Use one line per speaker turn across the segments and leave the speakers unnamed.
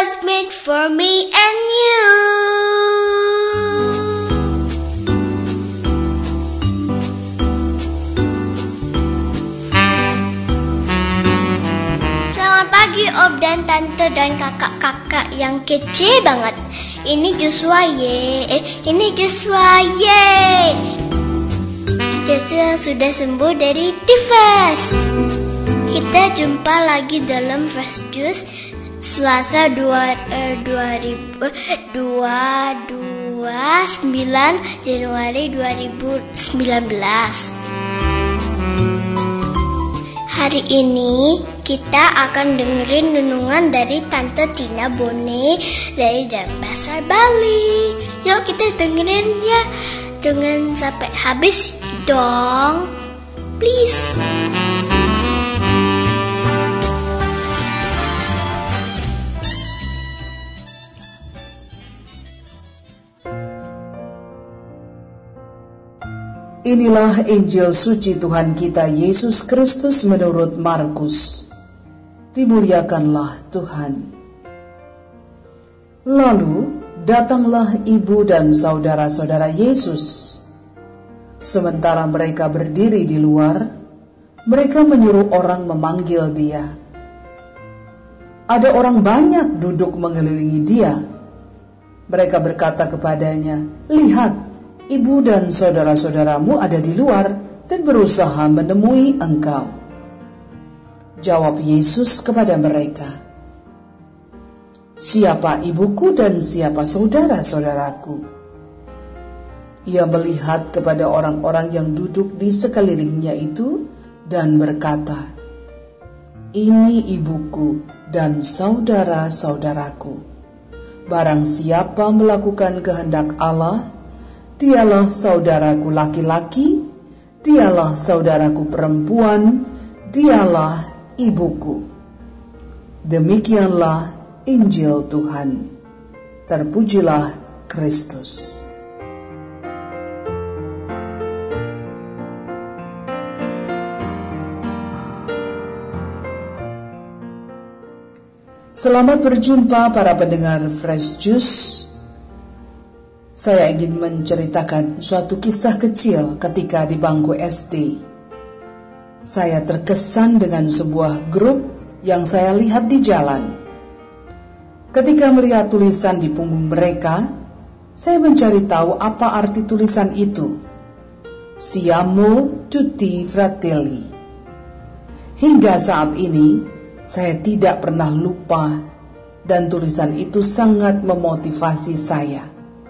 was made for me and you. Selamat pagi Om dan Tante dan kakak-kakak yang kece banget. Ini Joshua ye. Joshua sudah sembuh dari tifus. Kita jumpa lagi dalam Fresh Juice Selasa 9 Januari 2019. Hari ini kita akan dengerin renungan dari Tante Tina Bone dari Denpasar, Bali. Yuk kita dengerin ya, dengan sampai habis dong, please.
Inilah Injil suci Tuhan kita Yesus Kristus menurut Markus. Dimuliakanlah Tuhan. Lalu datanglah ibu dan saudara-saudara Yesus. Sementara mereka berdiri di luar, mereka menyuruh orang memanggil dia. Ada orang banyak duduk mengelilingi dia. Mereka berkata kepadanya, "Lihat, ibu dan saudara-saudaramu ada di luar dan berusaha menemui engkau." Jawab Yesus kepada mereka, "Siapa ibuku dan siapa saudara-saudaraku?" Ia melihat kepada orang-orang yang duduk di sekelilingnya itu dan berkata, "Ini ibuku dan saudara-saudaraku. Barang siapa melakukan kehendak Allah, dialah saudaraku laki-laki, dialah saudaraku perempuan, dialah ibuku." Demikianlah Injil Tuhan. Terpujilah Kristus. Selamat berjumpa para pendengar Fresh Juice. Saya ingin menceritakan suatu kisah kecil ketika di bangku SD. Saya terkesan dengan sebuah grup yang saya lihat di jalan. Ketika melihat tulisan di punggung mereka, saya mencari tahu apa arti tulisan itu. Siamo tutti fratelli. Hingga saat ini, saya tidak pernah lupa dan tulisan itu sangat memotivasi saya.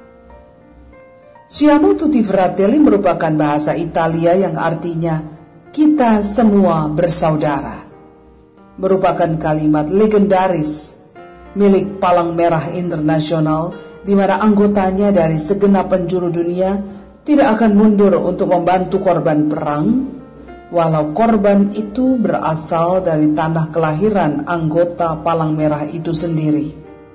Siamo tutti fratelli merupakan bahasa Italia yang artinya kita semua bersaudara. Merupakan kalimat legendaris milik Palang Merah Internasional di mana anggotanya dari segenap penjuru dunia tidak akan mundur untuk membantu korban perang, walau korban itu berasal dari tanah kelahiran anggota Palang Merah itu sendiri.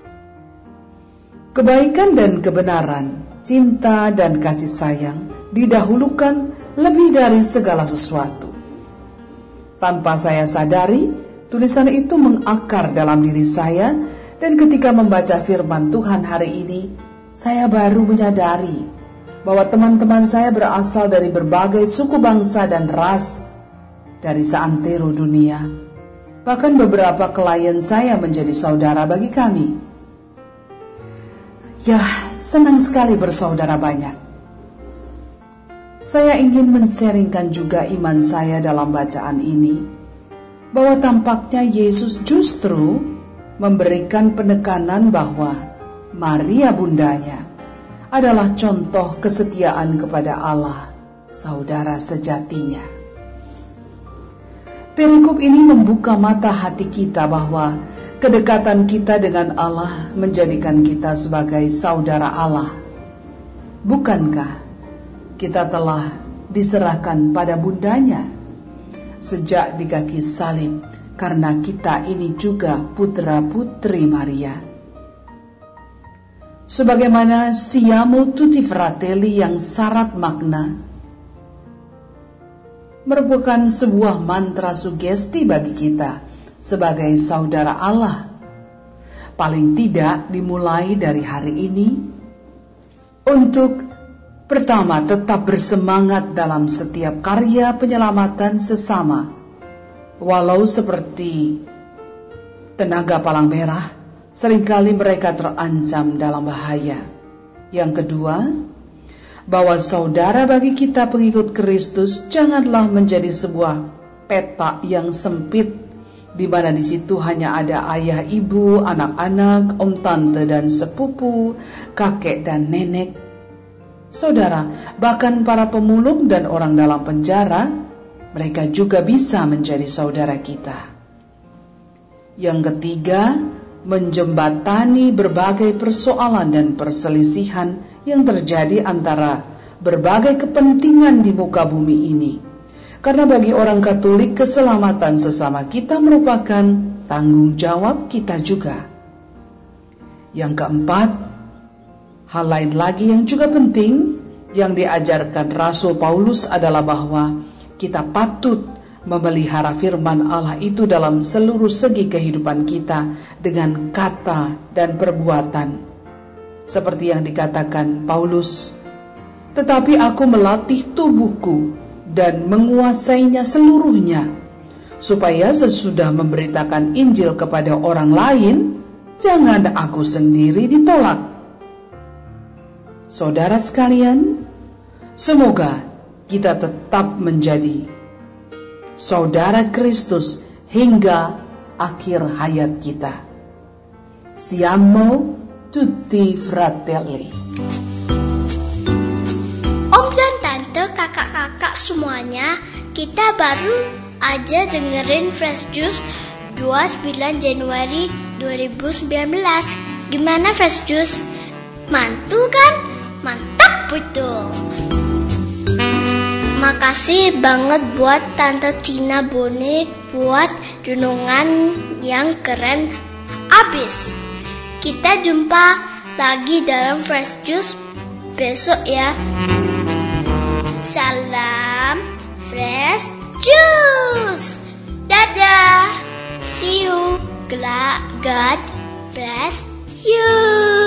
Kebaikan dan kebenaran, cinta dan kasih sayang didahulukan lebih dari segala sesuatu. Tanpa saya sadari, tulisan itu mengakar dalam diri saya, dan ketika membaca firman Tuhan hari ini, saya baru menyadari bahwa teman-teman saya berasal dari berbagai suku bangsa dan ras dari seantero dunia. Bahkan beberapa klien saya menjadi saudara bagi kami. Ya, senang sekali bersaudara banyak. Saya ingin men-sharingkan juga iman saya dalam bacaan ini, bahwa tampaknya Yesus justru memberikan penekanan bahwa Maria bundanya adalah contoh kesetiaan kepada Allah, saudara sejatinya. Perikop ini membuka mata hati kita bahwa kedekatan kita dengan Allah menjadikan kita sebagai saudara Allah. Bukankah kita telah diserahkan pada bundanya sejak di kaki salib, karena kita ini juga putra-putri Maria? Sebagaimana Siamo tutti fratelli yang syarat makna, merupakan sebuah mantra sugesti bagi kita sebagai saudara Allah. paling tidak dimulai dari hari ini. Untuk pertama, tetap bersemangat dalam setiap karya penyelamatan sesama. Walau seperti tenaga palang merah, seringkali mereka terancam dalam bahaya. Yang kedua, bahwa saudara bagi kita pengikut Kristus janganlah menjadi sebuah peta yang sempit, di mana di situ hanya ada ayah, ibu, anak-anak, om, tante, dan sepupu, kakek dan nenek. Saudara, bahkan para pemulung dan orang dalam penjara, mereka juga bisa menjadi saudara kita. Yang ketiga, menjembatani berbagai persoalan dan perselisihan yang terjadi antara berbagai kepentingan di muka bumi ini. Karena bagi orang Katolik, keselamatan sesama kita merupakan tanggung jawab kita juga. Yang keempat, hal lain lagi yang juga penting yang diajarkan Rasul Paulus adalah bahwa kita patut memelihara firman Allah itu dalam seluruh segi kehidupan kita dengan kata dan perbuatan. Seperti yang dikatakan Paulus, tetapi aku melatih tubuhku dan menguasainya seluruhnya, supaya sesudah memberitakan Injil kepada orang lain, jangan aku sendiri ditolak. Saudara sekalian, semoga kita tetap menjadi saudara Kristus hingga akhir hayat kita. Siamo tutti fratelli.
Om dan tante, kakak-kakak semuanya, kita baru aja dengerin Fresh Juice 29 Januari 2019. Gimana Fresh Juice? Mantul kan? Mantap betul. Makasih banget buat Tante Tina Bone buat renungan yang keren abis. Kita jumpa lagi dalam Fresh Juice besok ya. Salam Fresh Juice. Dadah. See you. God bless you.